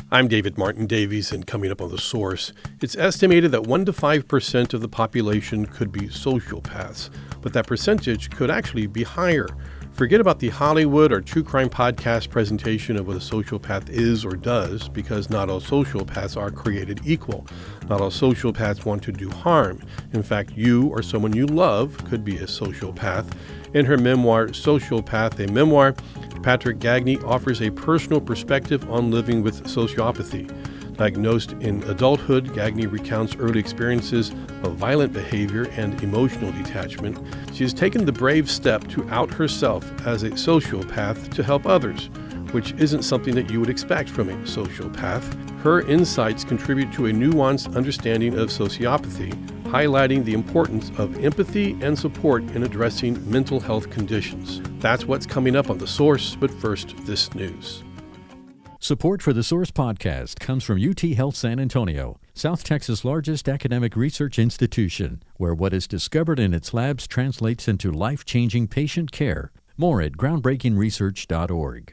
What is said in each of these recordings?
I'm David Martin Davies, and coming up on The Source, it's estimated that 1 to 5% of the population could be sociopaths, but that percentage could actually be higher. Forget about the Hollywood or true crime podcast presentation of what a sociopath is or does, because not all sociopaths are created equal. Not all sociopaths want to do harm. In fact, you or someone you love could be a sociopath. In her memoir, Sociopath, a Memoir, Patrick Gagne offers a personal perspective on living with sociopathy. Diagnosed in adulthood, Gagne recounts early experiences of violent behavior and emotional detachment. She has taken the brave step to out herself as a sociopath to help others, which isn't something that you would expect from a sociopath. Her insights contribute to a nuanced understanding of sociopathy, highlighting the importance of empathy and support in addressing mental health conditions. That's what's coming up on The Source, but first, this news. Support for the Source podcast comes from UT Health San Antonio, South Texas' largest academic research institution, where what is discovered in its labs translates into life-changing patient care. More at groundbreakingresearch.org.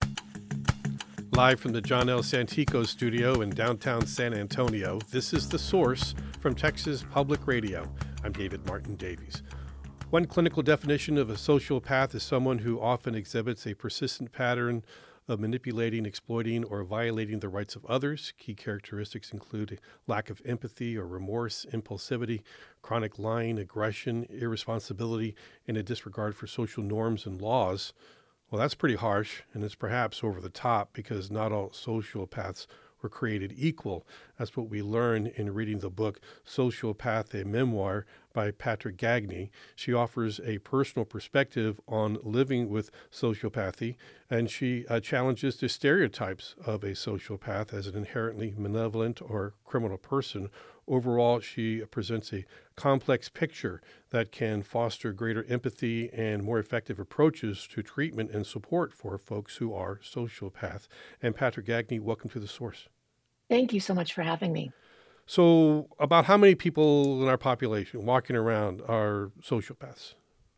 Live from the John L. Santico studio in downtown San Antonio, this is The Source from Texas Public Radio. I'm David Martin Davies. One clinical definition of a sociopath is someone who often exhibits a persistent pattern of manipulating, exploiting, or violating the rights of others. Key characteristics include a lack of empathy or remorse, impulsivity, chronic lying, aggression, irresponsibility, and a disregard for social norms and laws. Well, that's pretty harsh, and it's perhaps over the top because not all sociopaths were created equal. That's what we learn in reading the book Sociopath, a Memoir by Patrick Gagne. She offers a personal perspective on living with sociopathy, and she challenges the stereotypes of a sociopath as an inherently malevolent or criminal person. Overall, she presents a complex picture that can foster greater empathy and more effective approaches to treatment and support for folks who are sociopaths. And Patrick Gagne, welcome to The Source. Thank you so much for having me. So about how many people in our population walking around are sociopaths?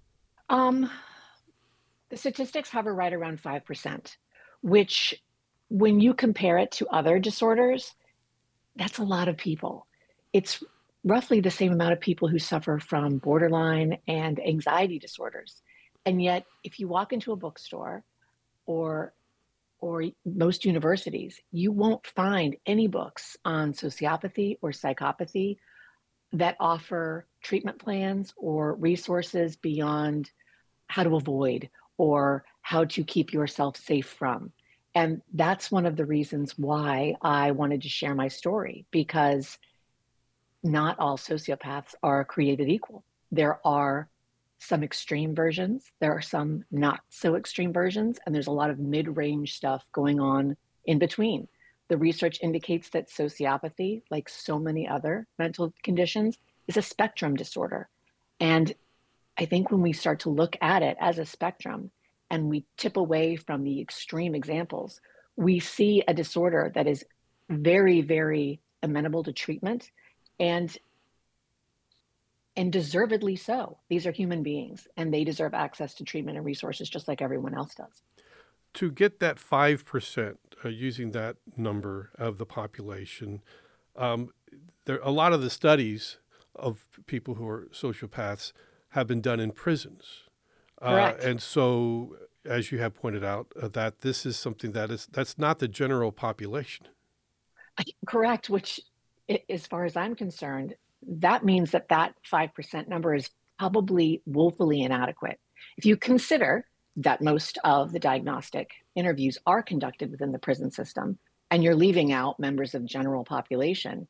The statistics hover right around 5%, which when you compare it to other disorders, that's a lot of people. It's roughly the same amount of people who suffer from borderline and anxiety disorders. And yet, if you walk into a bookstore or most universities, you won't find any books on sociopathy or psychopathy that offer treatment plans or resources beyond how to avoid or how to keep yourself safe from. And that's one of the reasons why I wanted to share my story, because not all sociopaths are created equal. There are some extreme versions, there are some not so extreme versions, and there's a lot of mid-range stuff going on in between. The research indicates that sociopathy, like so many other mental conditions, is a spectrum disorder. And I think when we start to look at it as a spectrum and we tip away from the extreme examples, we see a disorder that is very, very amenable to treatment and deservedly so. These are human beings and they deserve access to treatment and resources just like everyone else does. To get that 5%, using that number of the population, there a lot of the studies of people who are sociopaths have been done in prisons. Correct. And so, as you have pointed out, that this is something that's not the general population. Correct, which, as far as I'm concerned, that means that 5% number is probably woefully inadequate. If you consider that most of the diagnostic interviews are conducted within the prison system, and you're leaving out members of general population,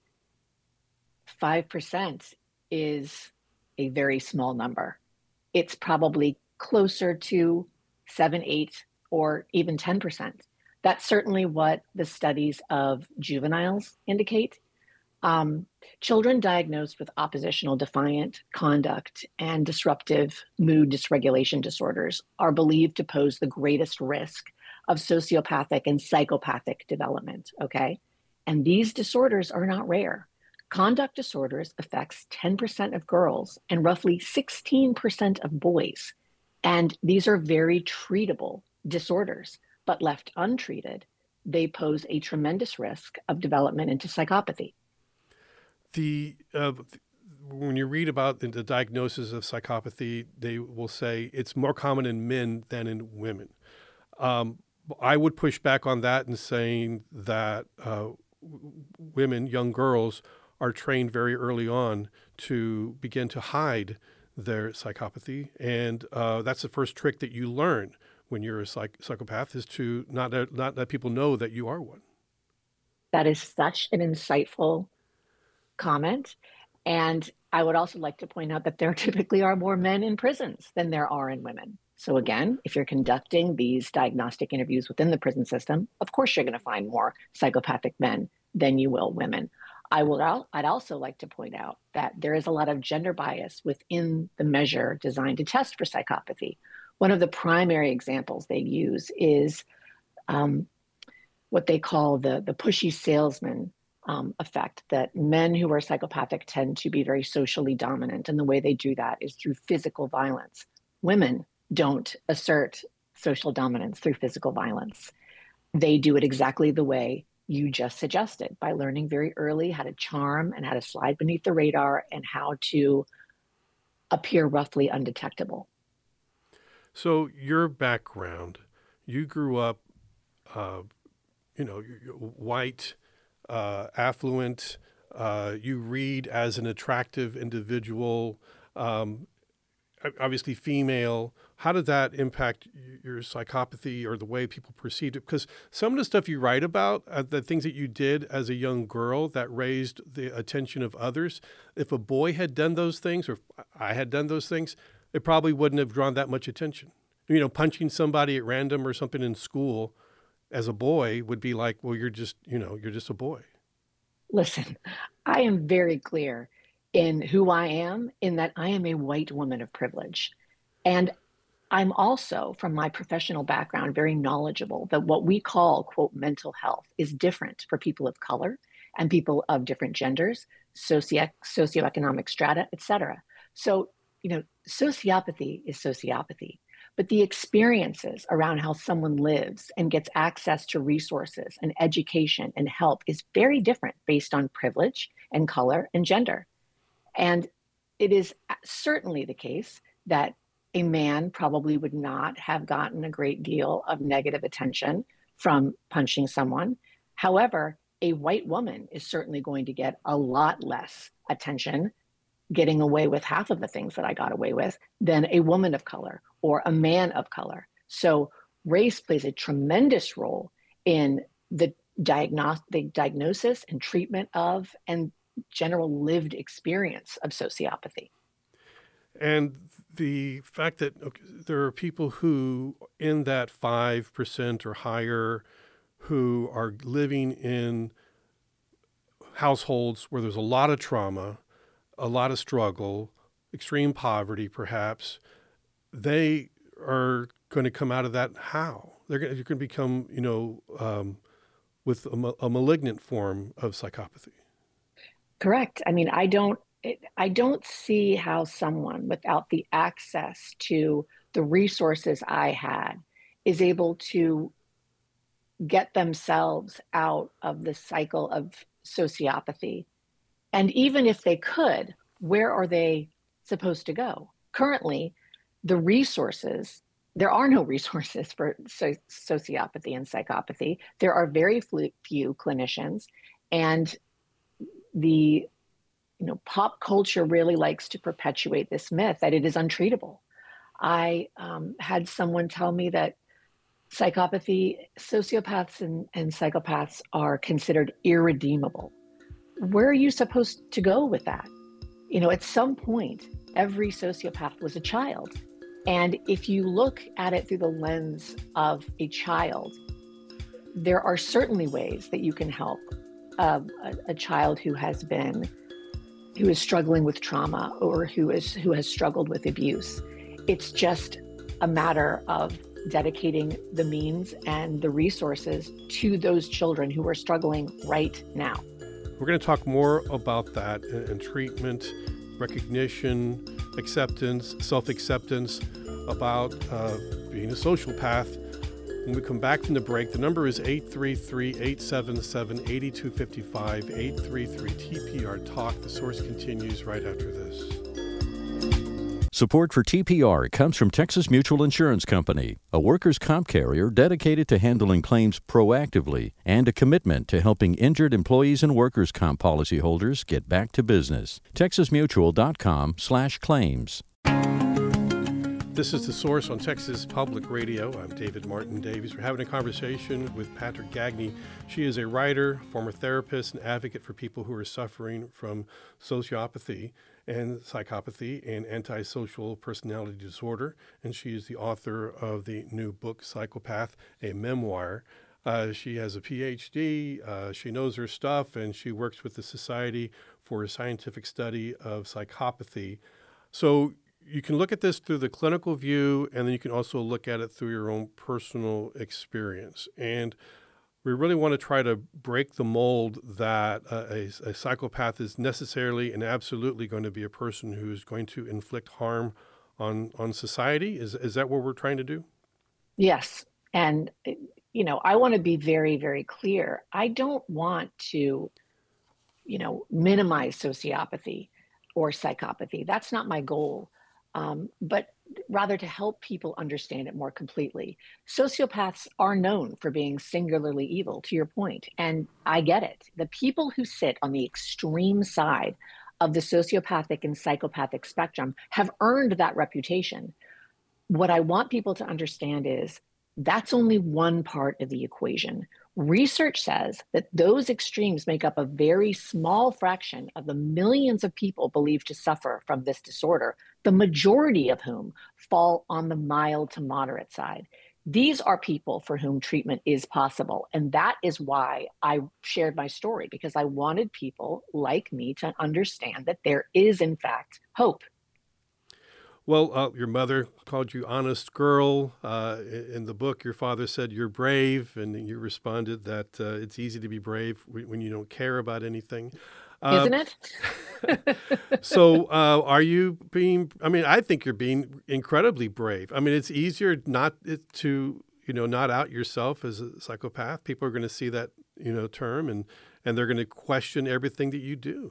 5% is a very small number. It's probably closer to 7, 8, or even 10%. That's certainly what the studies of juveniles indicate. Children diagnosed with oppositional defiant conduct and disruptive mood dysregulation disorders are believed to pose the greatest risk of sociopathic and psychopathic development, okay? And these disorders are not rare. Conduct disorders affects 10% of girls and roughly 16% of boys. And these are very treatable disorders, but left untreated, they pose a tremendous risk of development into psychopathy. When you read about the diagnosis of psychopathy, they will say it's more common in men than in women. I would push back on that and saying that women, young girls, are trained very early on to begin to hide their psychopathy. And that's the first trick that you learn when you're a psychopath, is to not let people know that you are one. That is such an insightful comment. And I would also like to point out that there typically are more men in prisons than there are in women. So again, if you're conducting these diagnostic interviews within the prison system, of course you're going to find more psychopathic men than you will women. I'd also like to point out that there is a lot of gender bias within the measure designed to test for psychopathy. One of the primary examples they use is what they call the pushy salesman effect, that men who are psychopathic tend to be very socially dominant, and the way they do that is through physical violence. Women don't assert social dominance through physical violence. They do it exactly the way you just suggested, by learning very early how to charm and how to slide beneath the radar and how to appear roughly undetectable. So your background, you grew up, you're white, affluent, you read as an attractive individual, obviously female. How did that impact your psychopathy or the way people perceived it? Because some of the stuff you write about, the things that you did as a young girl that raised the attention of others, if a boy had done those things, or if I had done those things, it probably wouldn't have drawn that much attention. Punching somebody at random or something in school as a boy would be like, well, you're just a boy. Listen, I am very clear in who I am, in that I am a white woman of privilege. And I'm also, from my professional background, very knowledgeable that what we call, quote, mental health is different for people of color and people of different genders, socioeconomic strata, et cetera. So, sociopathy is sociopathy, but the experiences around how someone lives and gets access to resources and education and help is very different based on privilege and color and gender. And it is certainly the case that a man probably would not have gotten a great deal of negative attention from punching someone. However, a white woman is certainly going to get a lot less attention getting away with half of the things that I got away with than a woman of color or a man of color. So race plays a tremendous role in the diagnosis and treatment of and general lived experience of sociopathy. And the fact that there are people who, in that 5% or higher, who are living in households where there's a lot of trauma, a lot of struggle, extreme poverty, perhaps, they are going to come out of that how? They're going to become, with a malignant form of psychopathy. Correct. I mean, I don't see how someone without the access to the resources I had is able to get themselves out of the cycle of sociopathy. And even if they could, where are they supposed to go? Currently, there are no resources for sociopathy and psychopathy. There are very few clinicians, and the pop culture really likes to perpetuate this myth that it is untreatable. I had someone tell me that sociopaths and psychopaths are considered irredeemable. Where are you supposed to go with that? At some point, every sociopath was a child. And if you look at it through the lens of a child, there are certainly ways that you can help a child who is struggling with trauma or who has struggled with abuse. It's just a matter of dedicating the means and the resources to those children who are struggling right now. We're going to talk more about that and treatment, recognition, acceptance, self-acceptance, about being a sociopath When we come back from the break, the number is 833-877-8255, 833-TPR-TALK. The Source continues right after this. Support for TPR comes from Texas Mutual Insurance Company, a workers' comp carrier dedicated to handling claims proactively and a commitment to helping injured employees and workers' comp policyholders get back to business. TexasMutual.com/claims. This is The Source on Texas Public Radio. I'm David Martin Davies. We're having a conversation with Patrick Gagne. She is a writer, former therapist, and advocate for people who are suffering from sociopathy and psychopathy and antisocial personality disorder. And she is the author of the new book, Psychopath, a Memoir. She has a PhD, she knows her stuff, and she works with the Society for a Scientific Study of Psychopathy. So you can look at this through the clinical view, and then you can also look at it through your own personal experience. And we really want to try to break the mold that a psychopath is necessarily and absolutely going to be a person who's going to inflict harm on society. Is that what we're trying to do? Yes. And, I want to be very, very clear. I don't want to, minimize sociopathy or psychopathy. That's not my goal. But rather to help people understand it more completely. Sociopaths are known for being singularly evil, to your point, and I get it. The people who sit on the extreme side of the sociopathic and psychopathic spectrum have earned that reputation. What I want people to understand is that's only one part of the equation. Research says that those extremes make up a very small fraction of the millions of people believed to suffer from this disorder, the majority of whom fall on the mild to moderate side. These are people for whom treatment is possible. And that is why I shared my story, because I wanted people like me to understand that there is, in fact, hope. Well, your mother called you honest girl. In the book, your father said you're brave, and you responded that it's easy to be brave when you don't care about anything. Isn't it? So are you being, I think you're being incredibly brave. It's easier not to, not out yourself as a psychopath. People are going to see that, term, and they're going to question everything that you do.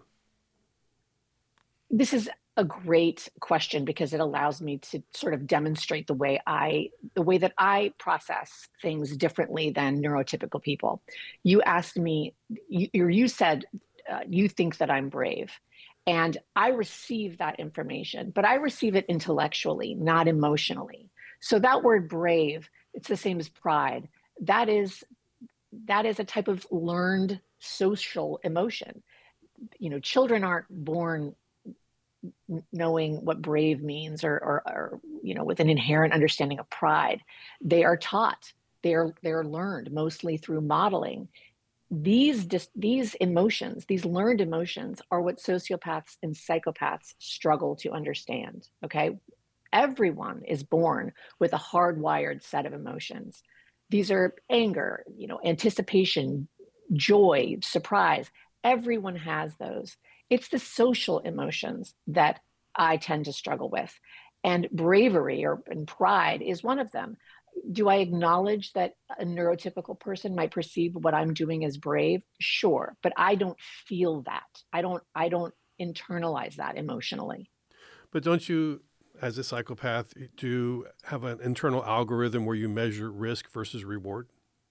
This is a great question because it allows me to sort of demonstrate the way that I process things differently than neurotypical people. You asked me, you said, you think that I'm brave. And I receive that information, but I receive it intellectually, not emotionally. So that word brave, it's the same as pride. That is a type of learned social emotion. Children aren't born knowing what brave means or with an inherent understanding of pride. They are taught, they're learned mostly through modeling. These emotions, these learned emotions, are what sociopaths and psychopaths struggle to understand, okay? Everyone is born with a hardwired set of emotions. These are anger, anticipation, joy, surprise. Everyone has those. It's the social emotions that I tend to struggle with. And bravery and pride is one of them. Do I acknowledge that a neurotypical person might perceive what I'm doing as brave? Sure, but I don't feel that. I don't internalize that emotionally. But don't you, as a psychopath, do have an internal algorithm where you measure risk versus reward?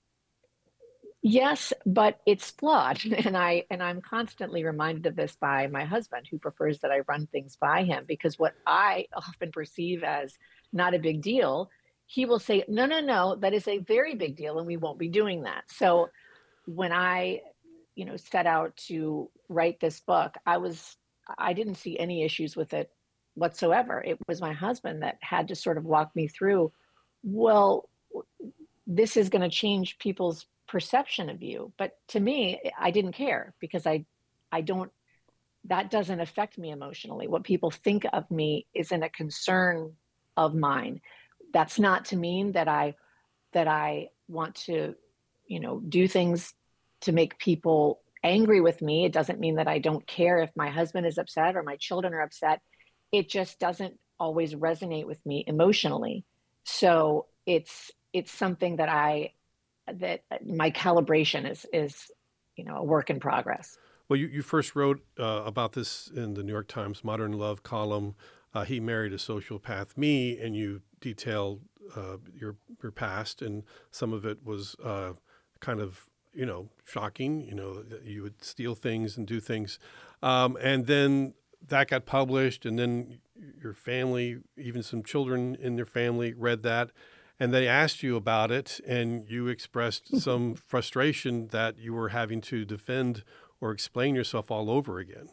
Yes, but it's flawed. And I'm constantly reminded of this by my husband, who prefers that I run things by him, because what I often perceive as not a big deal, he will say, no, that is a very big deal, and we won't be doing that. So when I, set out to write this book, I didn't see any issues with it whatsoever. It was my husband that had to sort of walk me through, well, this is going to change people's perception of you. But to me, I didn't care, because that doesn't affect me emotionally. What people think of me isn't a concern of mine. That's not to mean that I want to, do things to make people angry with me. It doesn't mean that I don't care if my husband is upset or my children are upset. It just doesn't always resonate with me emotionally. So it's it's something that my calibration is a work in progress. Well, you first wrote about this in the New York Times Modern Love column. He Married a Sociopath, Me, and you detailed your past, and some of it was kind of shocking. That you would steal things and do things, and then that got published, and then your family, even some children in your family, read that. And they asked you about it, and you expressed some frustration that you were having to defend or explain yourself all over again.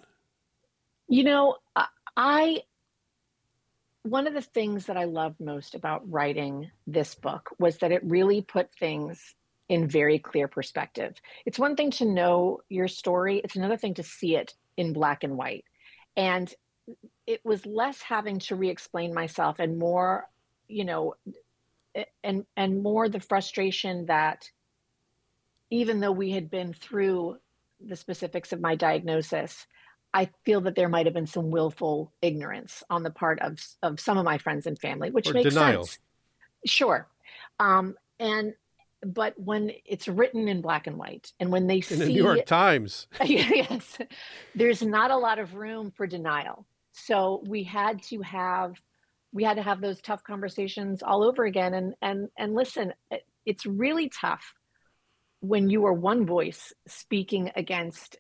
One of the things that I loved most about writing this book was that it really put things in very clear perspective. It's one thing to know your story, it's another thing to see it in black and white. And it was less having to re-explain myself and more, and more the frustration that even though we had been through the specifics of my diagnosis, I feel that there might have been some willful ignorance on the part of some of my friends and family, which makes denial. sense. Sure. But when it's written in black and white, and when they see in the New York Times, yes, there's not a lot of room for denial. So we had to have those tough conversations all over again. And listen, it's really tough when you are one voice speaking against,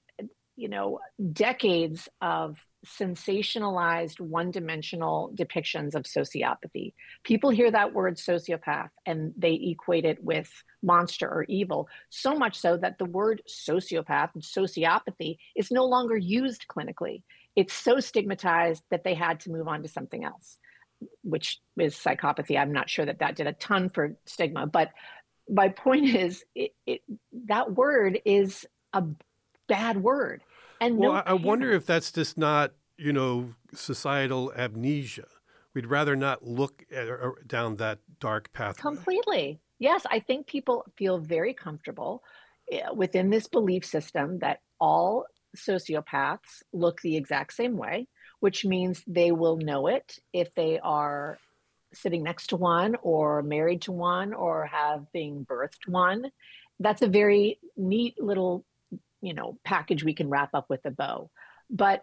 decades of sensationalized one-dimensional depictions of sociopathy. People hear that word sociopath and they equate it with monster or evil, so much so that the word sociopath and sociopathy is no longer used clinically. It's so stigmatized that they had to move on to something else, which is psychopathy. I'm not sure that did a ton for stigma, but my point is that word is a bad word. And I wonder if that's just not, societal amnesia. We'd rather not look down that dark pathway. Completely. Yes, I think people feel very comfortable within this belief system that all sociopaths look the exact same way, which means they will know it if they are sitting next to one or married to one or have been birthed one. That's a very neat little, package we can wrap up with a bow. But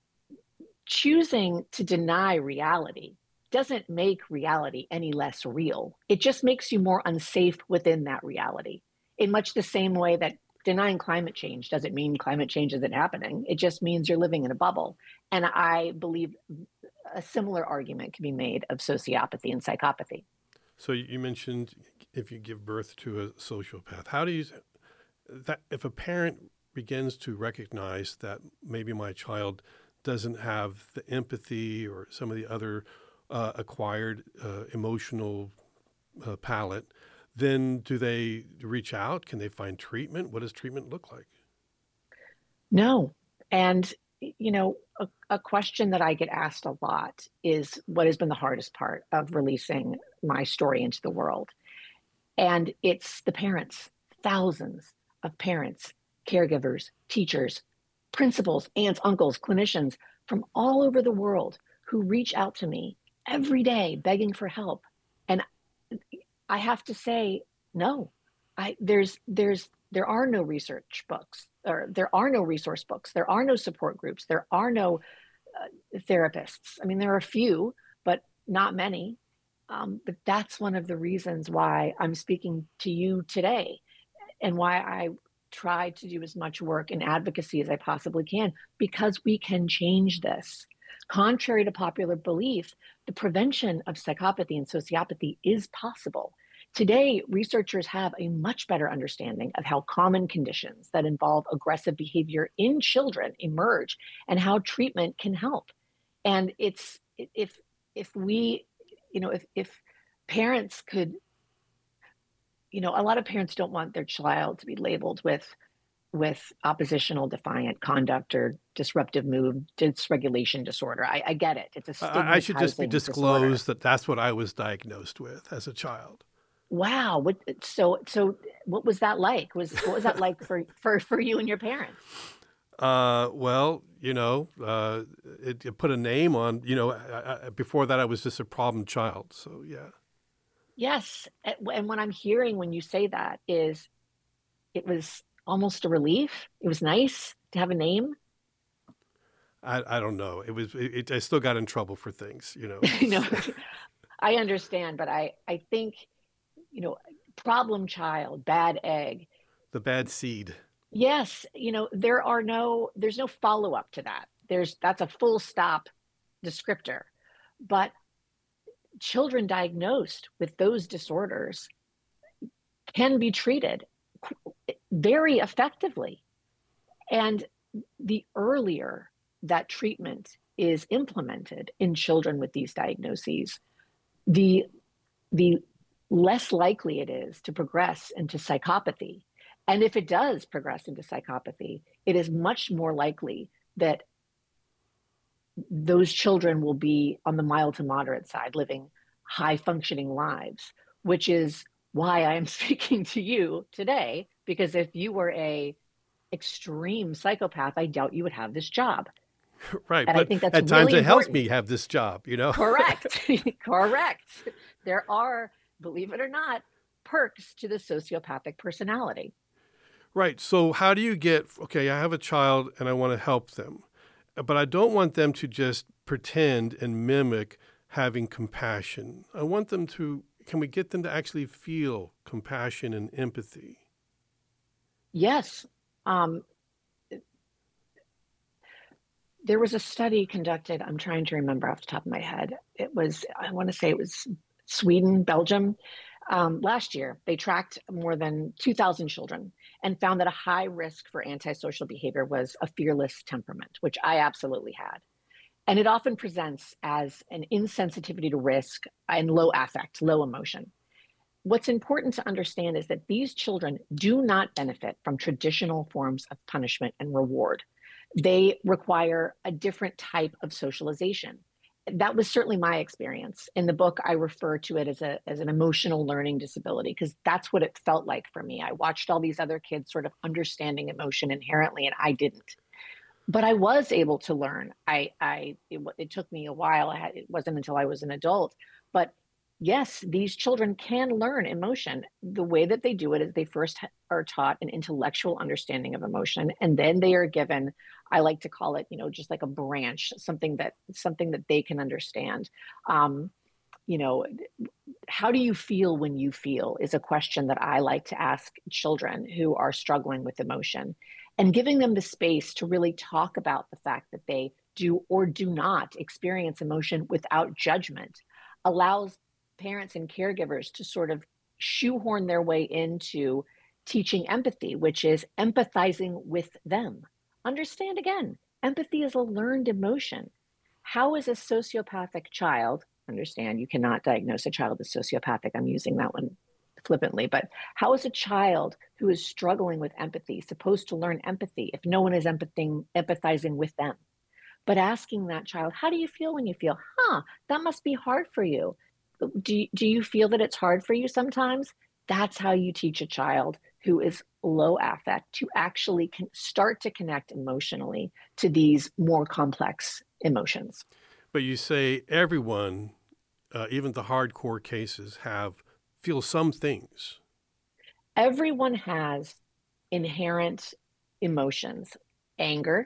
choosing to deny reality doesn't make reality any less real. It just makes you more unsafe within that reality. In much the same way that denying climate change doesn't mean climate change isn't happening. It just means you're living in a bubble. And I believe a similar argument can be made of sociopathy and psychopathy. So you mentioned if you give birth to a sociopath, how do you, that if a parent begins to recognize that maybe my child doesn't have the empathy or some of the other acquired emotional palette, then do they reach out? Can they find treatment? What does treatment look like? No. And, a question that I get asked a lot is what has been the hardest part of releasing my story into the world. And it's the parents, thousands of parents, caregivers, teachers, principals, aunts, uncles, clinicians from all over the world who reach out to me every day begging for help. And I have to say, no, there are no research books, or there are no resource books. There are no support groups. There are no therapists. I mean, there are a few, but not many. But that's one of the reasons why I'm speaking to you today and why I try to do as much work in advocacy as I possibly can, because we can change this. Contrary to popular belief, the prevention of psychopathy and sociopathy is possible. Today, researchers have a much better understanding of how common conditions that involve aggressive behavior in children emerge and how treatment can help. And if parents could, a lot of parents don't want their child to be labeled with oppositional defiant conduct or disruptive mood dysregulation disorder. I get it. It's a stigmatizing I should just be disclosed disorder. that's what I was diagnosed with as a child. Wow. So what was that like? What was that like for you and your parents? Well, it put a name on, before that I was just a problem child. So, yeah. Yes. And what I'm hearing when you say that is it was almost a relief. It was nice to have a name. I don't know. I still got in trouble for things, you know. You know, I understand, but I think, you know, problem child, bad egg. The bad seed. Yes, there's no follow-up to that. That's a full stop descriptor. But children diagnosed with those disorders can be treated very effectively. And the earlier that treatment is implemented in children with these diagnoses, the the less likely it is to progress into psychopathy. And if it does progress into psychopathy, it is much more likely that those children will be on the mild to moderate side, living high functioning lives, which is why I am speaking to you today. Because if you were a extreme psychopath, I doubt you would have this job. Right. And I But think that's at times really it helps important. me have this job, you know? Correct. Correct. There are, believe it or not, perks to the sociopathic personality. Right. So how do you okay, I have a child and I want to help them, but I don't want them to just pretend and mimic having compassion. Can we get them to actually feel compassion and empathy? Yes. There was a study conducted, I'm trying to remember off the top of my head. I want to say it was Sweden, Belgium. Last year, they tracked more than 2,000 children and found that a high risk for antisocial behavior was a fearless temperament, which I absolutely had. And it often presents as an insensitivity to risk and low affect, low emotion. What's important to understand is that these children do not benefit from traditional forms of punishment and reward. They require a different type of socialization. That was certainly my experience. In the book, I refer to it as an emotional learning disability because that's what it felt like for me. I watched all these other kids sort of understanding emotion inherently, and I didn't. But I was able to learn. It took me a while. It wasn't until I was an adult. But yes, these children can learn emotion. The way that they do it is they first are taught an intellectual understanding of emotion, and then they are given, I like to call it, just like a branch, something that they can understand. Um, you know, how do you feel when you feel is a question that I like to ask children who are struggling with emotion, and giving them the space to really talk about the fact that they do or do not experience emotion without judgment allows parents and caregivers to sort of shoehorn their way into teaching empathy, which is empathizing with them. Understand again, empathy is a learned emotion. How is a sociopathic child, understand you cannot diagnose a child as sociopathic, I'm using that one flippantly, but how is a child who is struggling with empathy supposed to learn empathy if no one is empathizing with them? But asking that child, how do you feel when you feel? That must be hard for you. Do you feel that it's hard for you sometimes? That's how you teach a child who is low affect to actually start to connect emotionally to these more complex emotions. But you say everyone, even the hardcore cases, feel some things. Everyone has inherent emotions: anger,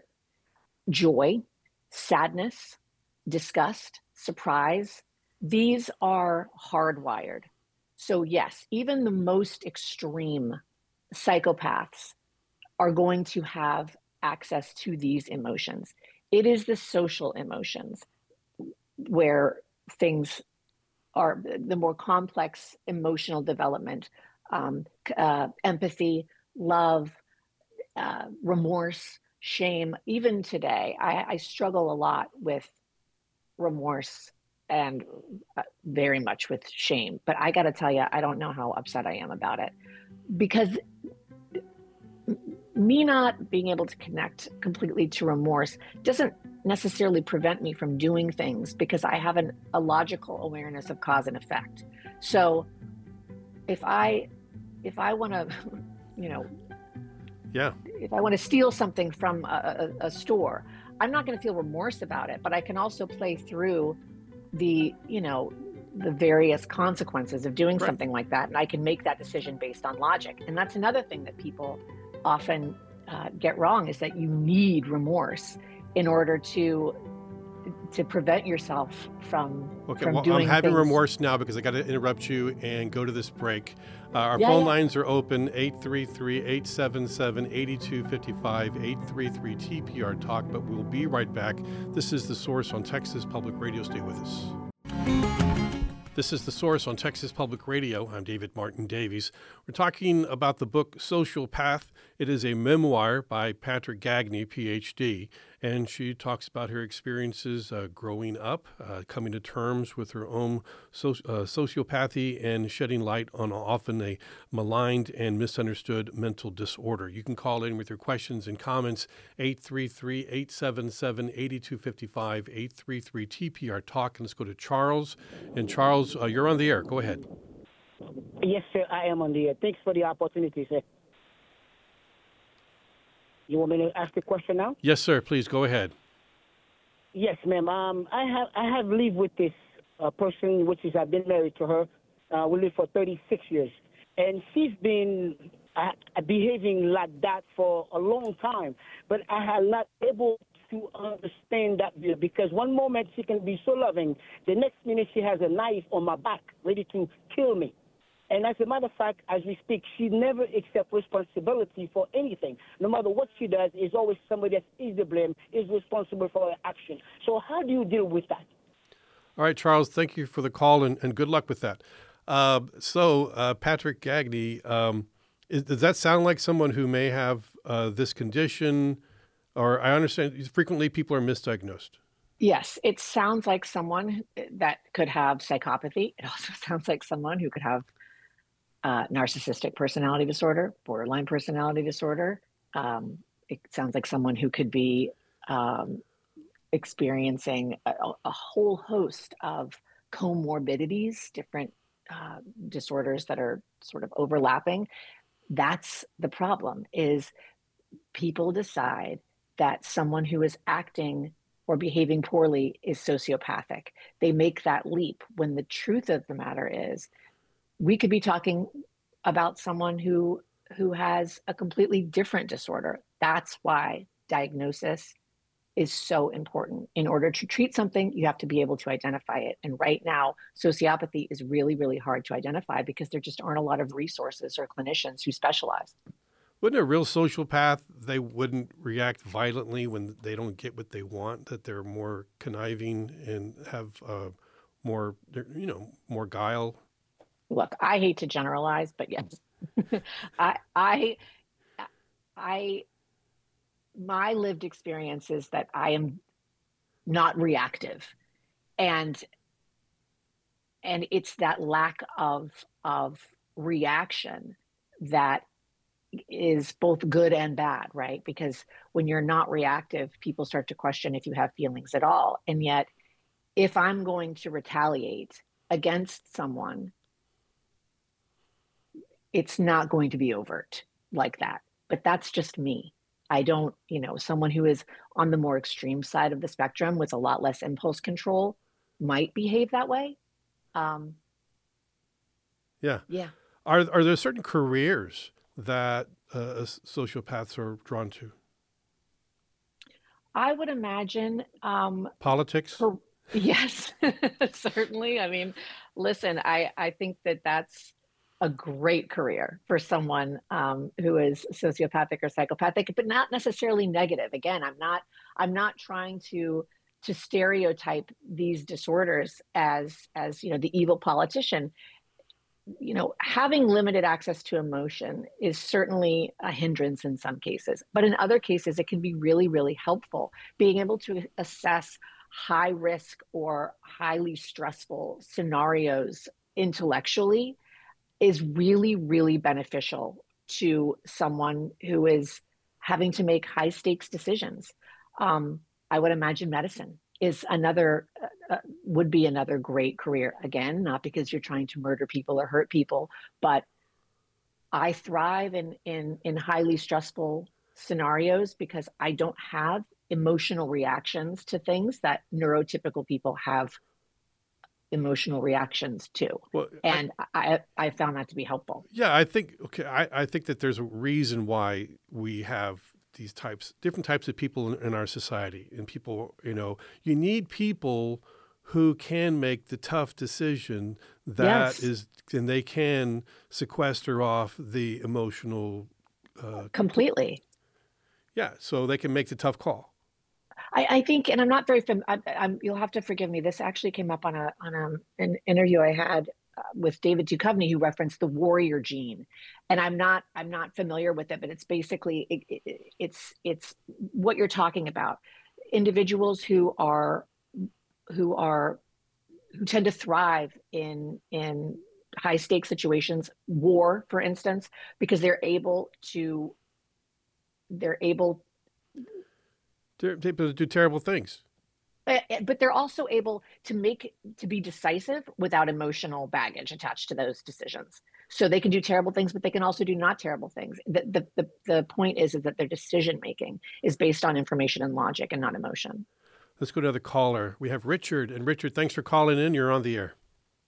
joy, sadness, disgust, surprise. These are hardwired. So, yes, even the most extreme psychopaths are going to have access to these emotions. It is the social emotions where things are the more complex emotional development, empathy, love, remorse, shame. Even today, I struggle a lot with remorse and very much with shame. But I got to tell you, I don't know how upset I am about it, because me not being able to connect completely to remorse doesn't necessarily prevent me from doing things, because I have a logical awareness of cause and effect. So if I want to, Yeah. if I want to steal something from a store, I'm not going to feel remorse about it, but I can also play through the the various consequences of doing Right. something like that, and I can make that decision based on logic. And that's another thing that people often get wrong, is that you need remorse in order to prevent yourself from doing I'm having things. remorse now because I got to interrupt you and go to this break. Our phone lines are open, 833-877-8255, 833-TPR Talk, but we'll be right back. This is The Source on Texas Public Radio. Stay with us. This is The Source on Texas Public Radio. I'm David Martin Davies. We're talking about the book Social Path. It is a memoir by Patrick Gagne, PhD, and she talks about her experiences growing up, coming to terms with her own sociopathy, and shedding light on often a maligned and misunderstood mental disorder. You can call in with your questions and comments, 833-877-8255, 833-TPR Talk. And let's go to Charles. And Charles, you're on the air. Go ahead. Yes, sir, I am on the air. Thanks for the opportunity, sir. You want me to ask a question now? Yes, sir. Please go ahead. Yes, ma'am. I have lived with this person, which is I've been married to her. We lived for 36 years, and she's been behaving like that for a long time. But I am not able to understand that view, because one moment she can be so loving, the next minute she has a knife on my back, ready to kill me. And as a matter of fact, as we speak, she never accepts responsibility for anything. No matter what she does, is always somebody that is to blame, is responsible for her action. So how do you deal with that? All right, Charles, thank you for the call, and good luck with that. Patrick Gagne, does that sound like someone who may have this condition? Or I understand frequently people are misdiagnosed. Yes, it sounds like someone that could have psychopathy. It also sounds like someone who could have narcissistic personality disorder, borderline personality disorder. It sounds like someone who could be experiencing a whole host of comorbidities, different disorders that are sort of overlapping. That's the problem, is people decide that someone who is acting or behaving poorly is sociopathic. They make that leap when the truth of the matter is we could be talking about someone who has a completely different disorder. That's why diagnosis is so important. In order to treat something, you have to be able to identify it. And right now, sociopathy is really, really hard to identify because there just aren't a lot of resources or clinicians who specialize. Wouldn't a real sociopath, they wouldn't react violently when they don't get what they want, that they're more conniving and have more guile? Look, I hate to generalize, but yes, my lived experience is that I am not reactive, and it's that lack of reaction that is both good and bad, right? Because when you're not reactive, people start to question if you have feelings at all. And yet, if I'm going to retaliate against someone, it's not going to be overt like that. But that's just me. I don't, someone who is on the more extreme side of the spectrum with a lot less impulse control might behave that way. Yeah. Are there certain careers that sociopaths are drawn to? I would imagine politics. Yes, certainly. I mean, listen, I think that's a great career for someone who is sociopathic or psychopathic, but not necessarily negative. Again, I'm not trying to stereotype these disorders as the evil politician. Having limited access to emotion is certainly a hindrance in some cases, but in other cases, it can be really, really helpful. Being able to assess high risk or highly stressful scenarios intellectually is really, really beneficial to someone who is having to make high stakes decisions. I would imagine medicine is would be another great career. Again, not because you're trying to murder people or hurt people, but I thrive in highly stressful scenarios because I don't have emotional reactions to things that neurotypical people have emotional reactions too. Well, And I found that to be helpful. yeah, I think that there's a reason why we have these different types of people in our society. And people, you need people who can make the tough decision and they can sequester off the emotional. Completely. Yeah, so they can make the tough call. I think, and I'm not very you'll have to forgive me. This actually came up on an interview I had with David Duchovny, who referenced the warrior gene, and I'm not familiar with it, but it's basically it's what you're talking about. Individuals who tend to thrive in high stakes situations, war, for instance, because they're able to do terrible things. But they're also able to be decisive without emotional baggage attached to those decisions. So they can do terrible things, but they can also do not terrible things. The point is that their decision making is based on information and logic and not emotion. Let's go to another caller. We have Richard. And Richard, thanks for calling in. You're on the air.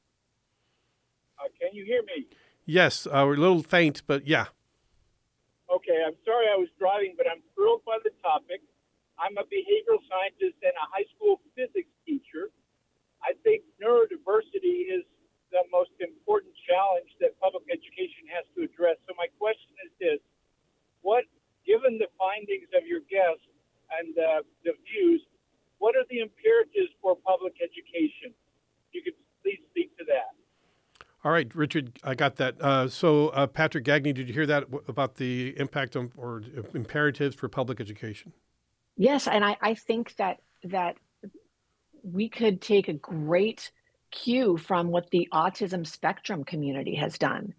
Can you hear me? Yes, we're a little faint, but yeah. Okay, I'm sorry I was driving, but I'm thrilled by the topic. I'm a behavioral scientist and a high school physics teacher. I think neurodiversity is the most important challenge that public education has to address. So my question is this: given the findings of your guests and the views, what are the imperatives for public education? You could please speak to that. All right, Richard, I got that. So Patrick Gagne, did you hear that about the impact or imperatives for public education? Yes, and I think that we could take a great cue from what the autism spectrum community has done.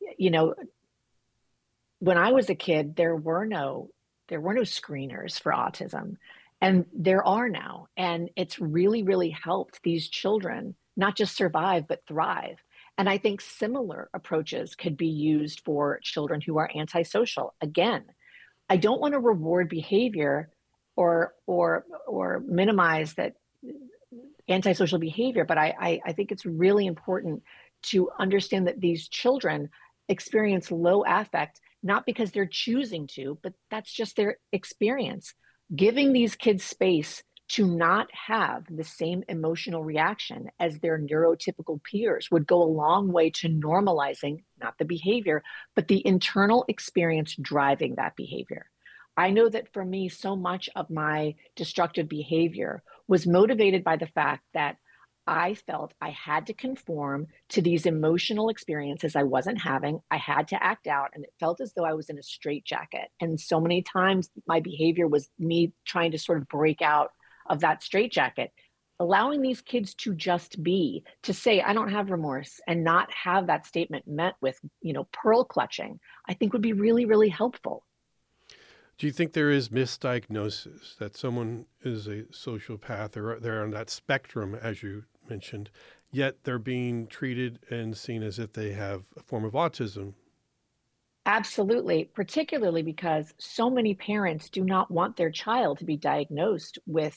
When I was a kid, there were no screeners for autism, and there are now, and it's really, really helped these children not just survive but thrive. And I think similar approaches could be used for children who are antisocial. Again, I don't want to reward behavior or minimize that antisocial behavior, but I think it's really important to understand that these children experience low affect, not because they're choosing to, but that's just their experience. Giving these kids space to not have the same emotional reaction as their neurotypical peers would go a long way to normalizing not the behavior, but the internal experience driving that behavior. I know that for me, so much of my destructive behavior was motivated by the fact that I felt I had to conform to these emotional experiences I wasn't having. I had to act out, and it felt as though I was in a straitjacket. And so many times my behavior was me trying to sort of break out of that straitjacket. Allowing these kids to just be, to say, I don't have remorse, and not have that statement met with, pearl clutching, I think would be really, really helpful. Do you think there is misdiagnosis, that someone is a sociopath or they're on that spectrum, as you mentioned, yet they're being treated and seen as if they have a form of autism? Absolutely, particularly because so many parents do not want their child to be diagnosed with,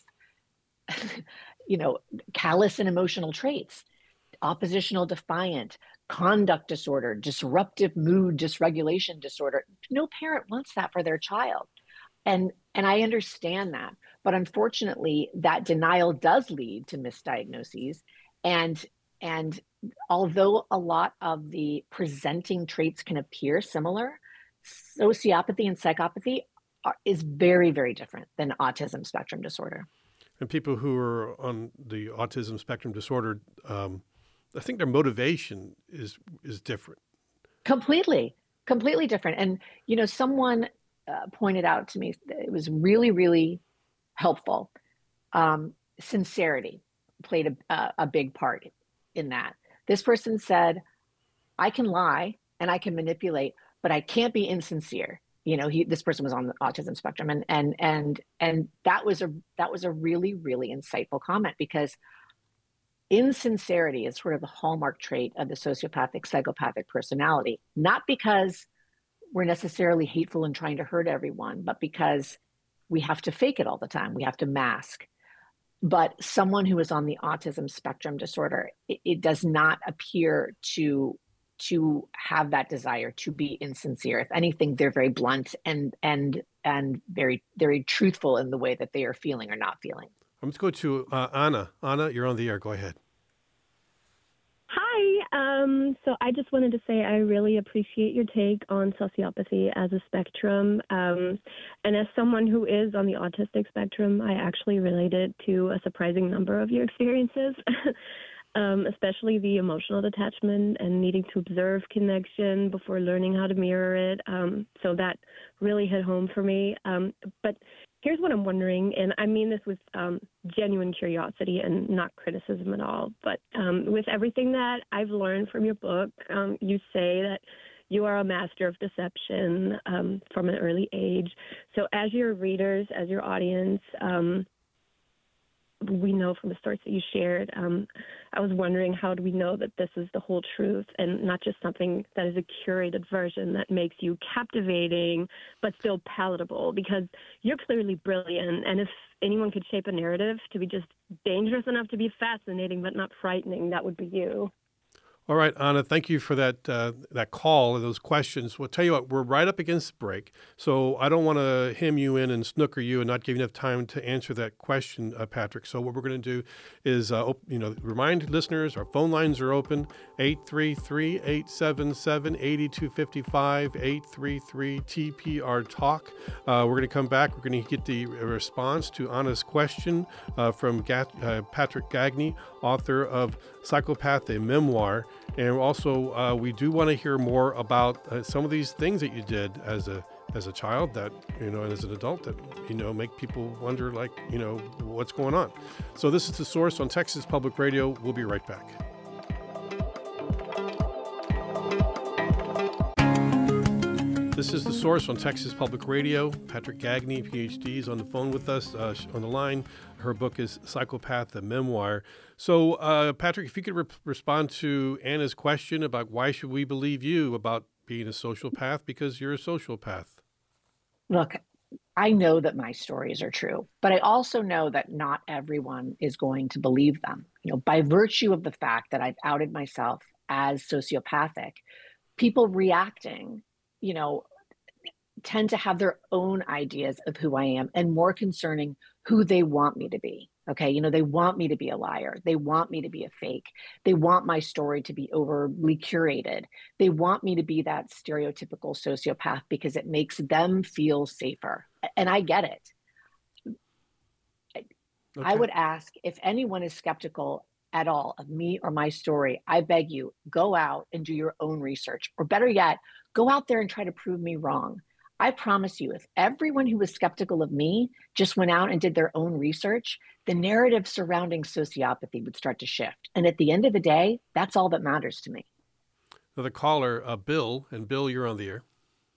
callous and emotional traits, oppositional defiant, conduct disorder, disruptive mood dysregulation disorder. No parent wants that for their child. And I understand that. But unfortunately, that denial does lead to misdiagnoses. And although a lot of the presenting traits can appear similar, sociopathy and psychopathy is very, very different than autism spectrum disorder. And people who are on the autism spectrum disorder, I think their motivation is different. Completely different. And, someone pointed out to me, it was really, really helpful. Sincerity played a big part in that. This person said, I can lie and I can manipulate, but I can't be insincere. This person was on the autism spectrum, and that was a really, really insightful comment, because insincerity is sort of the hallmark trait of the sociopathic psychopathic personality, not because we're necessarily hateful and trying to hurt everyone, but because we have to fake it all the time. We have to mask. But someone who is on the autism spectrum disorder, it does not appear to have that desire to be insincere. If anything, they're very blunt and very, very truthful in the way that they are feeling or not feeling. Let's go to Anna. Anna, you're on the air. Go ahead. Hi. So I just wanted to say I really appreciate your take on sociopathy as a spectrum. And as someone who is on the autistic spectrum, I actually related to a surprising number of your experiences, especially the emotional detachment and needing to observe connection before learning how to mirror it. So that really hit home for me. But here's what I'm wondering, and I mean this with genuine curiosity and not criticism at all, but with everything that I've learned from your book, you say that you are a master of deception from an early age. So as your readers, as your audience, we know from the stories that you shared, I was wondering, how do we know that this is the whole truth and not just something that is a curated version that makes you captivating but still palatable? Because you're clearly brilliant, and if anyone could shape a narrative to be just dangerous enough to be fascinating but not frightening, that would be you. All right, Anna, thank you for that call and those questions. We'll tell you what, we're right up against the break, so I don't want to hem you in and snooker you and not give you enough time to answer that question, Patrick. So what we're going to do is, remind listeners our phone lines are open, 833-877-8255, 833-TPR-TALK. We're going to come back. We're going to get the response to Anna's question from Patrick Gagne, author of Psychopath, a Memoir. And also, we do want to hear more about some of these things that you did as a child that, and as an adult that, make people wonder, what's going on. So this is The Source on Texas Public Radio. We'll be right back. This is The Source on Texas Public Radio. Patrick Gagne, PhD, is on the phone with us, on the line. Her book is Psychopath, a Memoir. So, Patrick, if you could respond to Anna's question about why should we believe you about being a sociopath, because you're a sociopath. Look, I know that my stories are true, but I also know that not everyone is going to believe them. By virtue of the fact that I've outed myself as sociopathic, people reacting tend to have their own ideas of who I am, and more concerning, who they want me to be. Okay. They want me to be a liar. They want me to be a fake. They want my story to be overly curated. They want me to be that stereotypical sociopath because it makes them feel safer. And I get it. Okay. I would ask, if anyone is skeptical at all of me or my story, I beg you, go out and do your own research, or better yet, go out there and try to prove me wrong. I promise you, if everyone who was skeptical of me just went out and did their own research, the narrative surrounding sociopathy would start to shift. And at the end of the day, that's all that matters to me. Another caller, Bill. And Bill, you're on the air.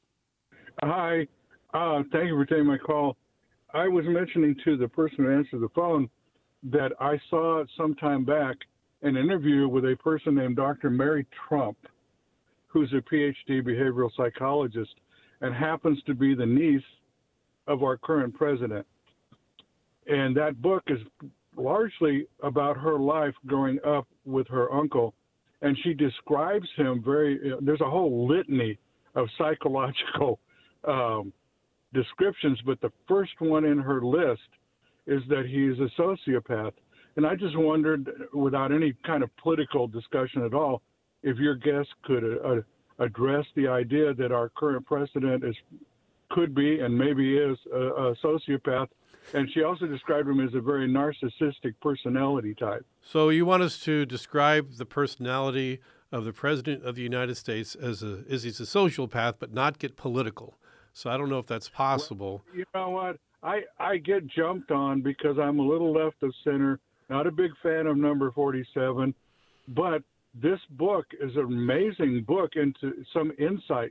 Hi. Thank you for taking my call. I was mentioning to the person who answered the phone that I saw some time back an interview with a person named Dr. Mary Trump, who's a PhD behavioral psychologist and happens to be the niece of our current president. And that book is largely about her life growing up with her uncle. And she describes him there's a whole litany of psychological descriptions, but the first one in her list is that he's a sociopath. And I just wondered, without any kind of political discussion at all, if your guest could address the idea that our current president could be and maybe is a sociopath. And she also described him as a very narcissistic personality type. So you want us to describe the personality of the president of the United States as he's a sociopath, but not get political. So I don't know if that's possible. Well, you know what? I get jumped on because I'm a little left of center, not a big fan of number 47, but this book is an amazing book into some insight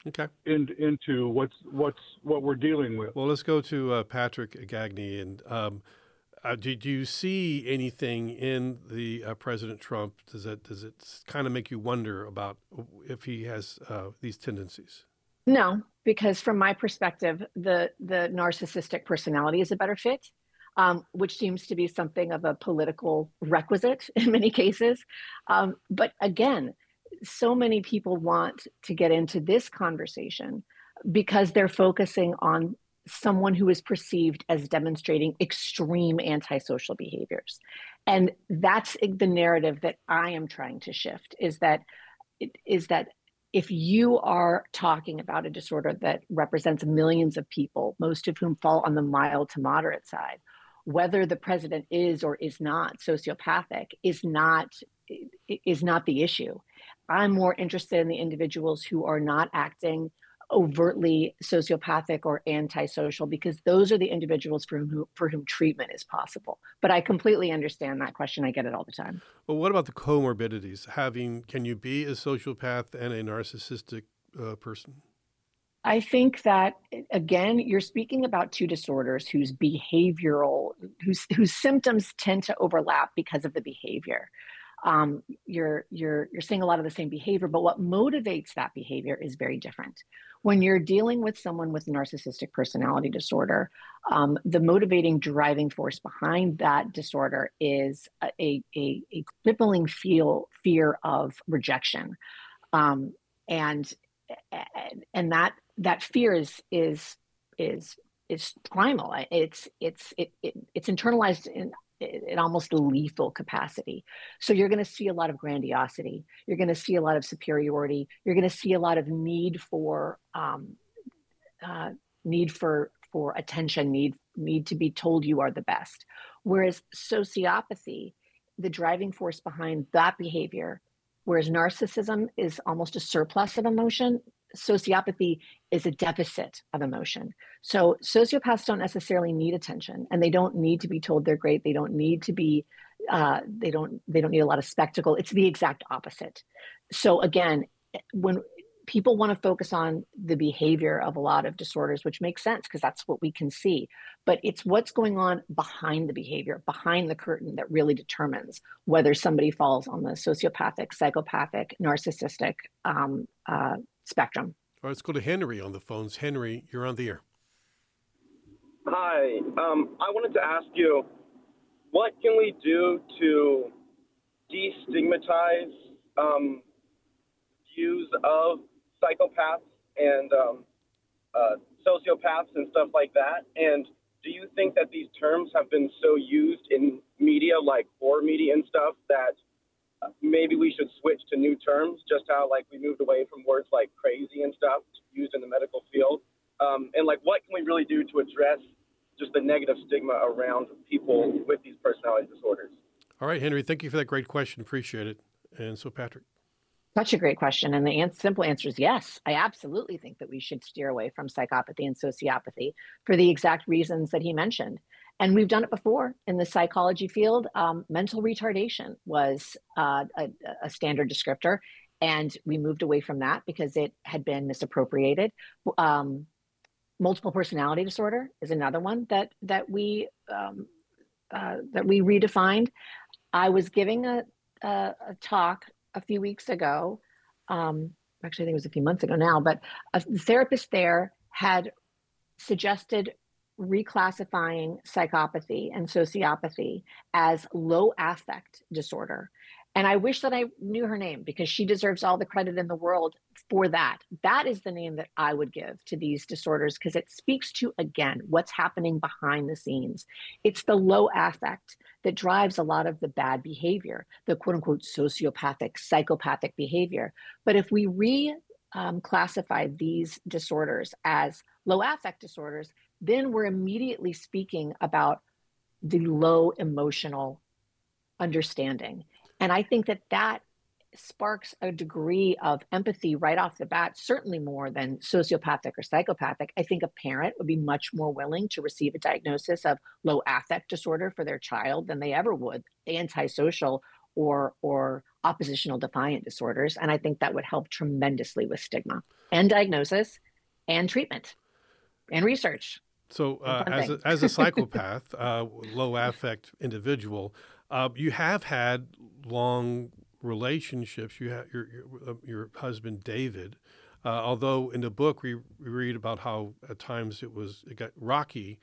into what we're dealing with. Well, let's go to Patrick Gagne. And did you see anything in the President Trump? Does it kind of make you wonder about if he has these tendencies? No, because from my perspective, the narcissistic personality is a better fit. which seems to be something of a political requisite in many cases. But again, so many people want to get into this conversation because they're focusing on someone who is perceived as demonstrating extreme antisocial behaviors. And that's the narrative that I am trying to shift, is that if you are talking about a disorder that represents millions of people, most of whom fall on the mild to moderate side, whether the president is or is not sociopathic is not the issue. I'm more interested in the individuals who are not acting overtly sociopathic or antisocial, because those are the individuals for whom treatment is possible. But I completely understand that question. I get it all the time. Well, what about the comorbidities? Can you be a sociopath and a narcissistic person? I think that, again, you're speaking about two disorders whose symptoms tend to overlap because of the behavior. You're seeing a lot of the same behavior, but what motivates that behavior is very different. When you're dealing with someone with narcissistic personality disorder, the motivating driving force behind that disorder is a crippling fear of rejection, and that fear is primal. It's internalized in almost a lethal capacity. So you're going to see a lot of grandiosity. You're going to see a lot of superiority. You're going to see a lot of need for attention, need to be told you are the best. Whereas sociopathy, the driving force behind that behavior, whereas narcissism is almost a surplus of emotion, sociopathy is a deficit of emotion. So sociopaths don't necessarily need attention, and they don't need to be told they're great. They don't need to be, they don't need a lot of spectacle. It's the exact opposite. So again, when people want to focus on the behavior of a lot of disorders, which makes sense because that's what we can see, but it's what's going on behind the behavior, behind the curtain, that really determines whether somebody falls on the sociopathic, psychopathic, narcissistic spectrum. All right, let's go to Henry on the phones. Henry, you're on the air. Hi. I wanted to ask you, what can we do to destigmatize views of psychopaths and sociopaths and stuff like that? And do you think that these terms have been so used in media, like horror media and stuff, that maybe we should switch to new terms, just how like we moved away from words like crazy and stuff used in the medical field? And like, what can we really do to address just the negative stigma around people with these personality disorders? All right, Henry, thank you for that great question. Appreciate it. And so, Patrick. Such a great question. And the simple answer is yes. I absolutely think that we should steer away from psychopathy and sociopathy for the exact reasons that he mentioned. And we've done it before in the psychology field. Mental retardation was a standard descriptor, and we moved away from that because it had been misappropriated. Multiple personality disorder is another one that we redefined. I was giving a talk a few weeks ago. Actually, I think it was a few months ago now, but a therapist there had suggested reclassifying psychopathy and sociopathy as low affect disorder. And I wish that I knew her name, because she deserves all the credit in the world for that. That is the name that I would give to these disorders, because it speaks to, again, what's happening behind the scenes. It's the low affect that drives a lot of the bad behavior, the quote unquote sociopathic, psychopathic behavior. But if we classify these disorders as low affect disorders, then we're immediately speaking about the low emotional understanding. And I think that sparks a degree of empathy right off the bat, certainly more than sociopathic or psychopathic. I think a parent would be much more willing to receive a diagnosis of low affect disorder for their child than they ever would antisocial or oppositional defiant disorders. And I think that would help tremendously with stigma and diagnosis and treatment and research. So as a psychopath, low affect individual, you have had long relationships. You have your husband, David, although in the book we read about how at times it got rocky,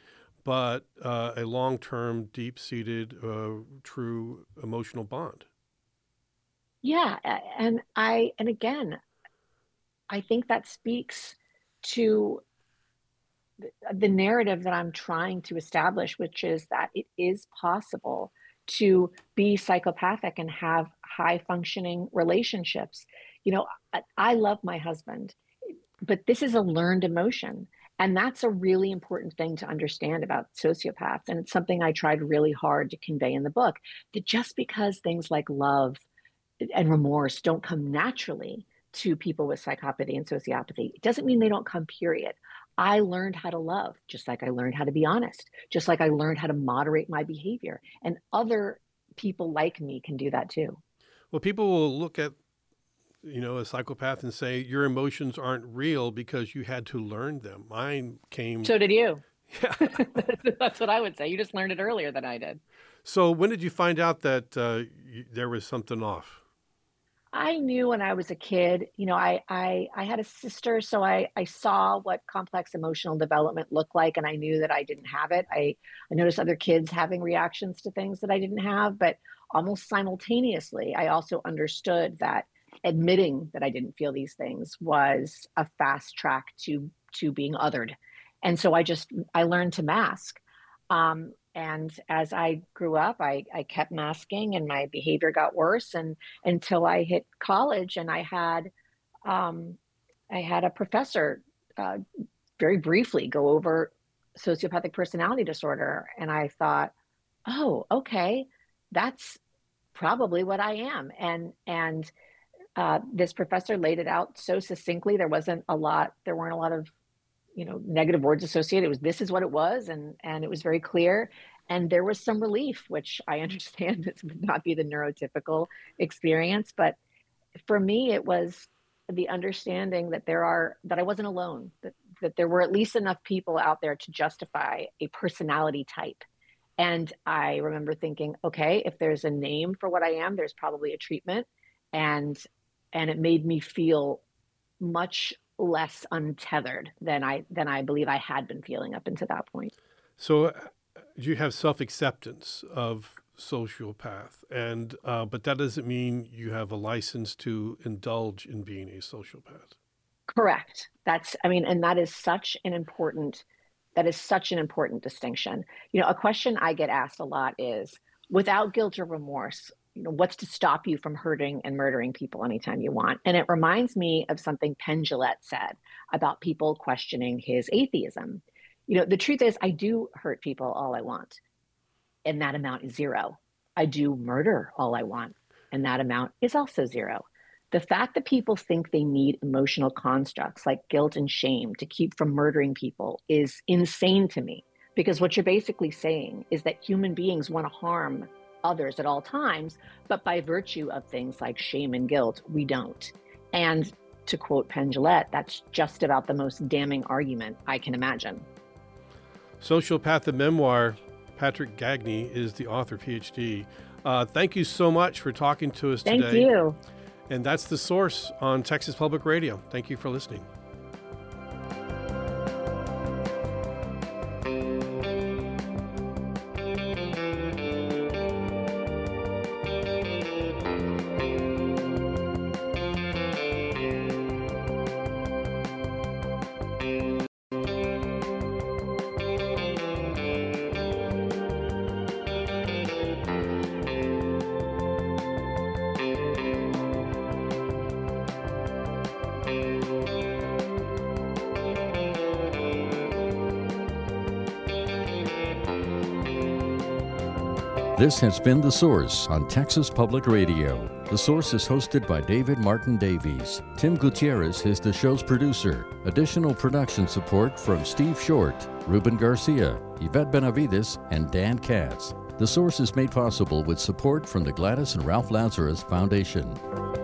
but a long-term, deep-seated, true emotional bond. Yeah, and again, I think that speaks to the narrative that I'm trying to establish, which is that it is possible to be psychopathic and have high functioning relationships. I love my husband, but this is a learned emotion. And that's a really important thing to understand about sociopaths. And it's something I tried really hard to convey in the book, that just because things like love and remorse don't come naturally to people with psychopathy and sociopathy, it doesn't mean they don't come, period. I learned how to love, just like I learned how to be honest, just like I learned how to moderate my behavior. And other people like me can do that too. Well, people will look at, a psychopath and say, your emotions aren't real because you had to learn them. Mine came. So did you. Yeah. That's what I would say. You just learned it earlier than I did. So when did you find out that there was something off? I knew when I was a kid. I had a sister, so I saw what complex emotional development looked like, and I knew that I didn't have it. I noticed other kids having reactions to things that I didn't have, but almost simultaneously, I also understood that admitting that I didn't feel these things was a fast track to being othered. And so I learned to mask. And as I grew up, I kept masking, and my behavior got worse, and until I hit college, and I had a professor very briefly go over sociopathic personality disorder, and I thought, oh, okay, that's probably what I am. And this professor laid it out so succinctly. There weren't a lot of negative words associated. This is what it was. And it was very clear. And there was some relief, which I understand this would not be the neurotypical experience. But for me, it was the understanding that I wasn't alone, that there were at least enough people out there to justify a personality type. And I remember thinking, okay, if there's a name for what I am, there's probably a treatment. And it made me feel much less untethered than I believe I had been feeling up until that point. So you have self-acceptance of sociopath, and but that doesn't mean you have a license to indulge in being a sociopath. Correct. And that is such an important distinction. A question I get asked a lot is, without guilt or remorse, what's to stop you from hurting and murdering people anytime you want? And it reminds me of something Penn Jillette said about people questioning his atheism. The truth is, I do hurt people all I want, and that amount is zero. I do murder all I want, and that amount is also zero. The fact that people think they need emotional constructs like guilt and shame to keep from murdering people is insane to me, because what you're basically saying is that human beings want to harm others at all times, but by virtue of things like shame and guilt, we don't. And to quote Penn Jillette, that's just about the most damning argument I can imagine. Sociopath, the memoir. Patrick Gagne is the author, PhD. Thank you so much for talking to us today. Thank you. And that's The Source on Texas Public Radio. Thank you for listening. This has been The Source on Texas Public Radio. The Source is hosted by David Martin Davies. Tim Gutierrez is the show's producer. Additional production support from Steve Short, Ruben Garcia, Yvette Benavides, and Dan Katz. The Source is made possible with support from the Gladys and Ralph Lazarus Foundation.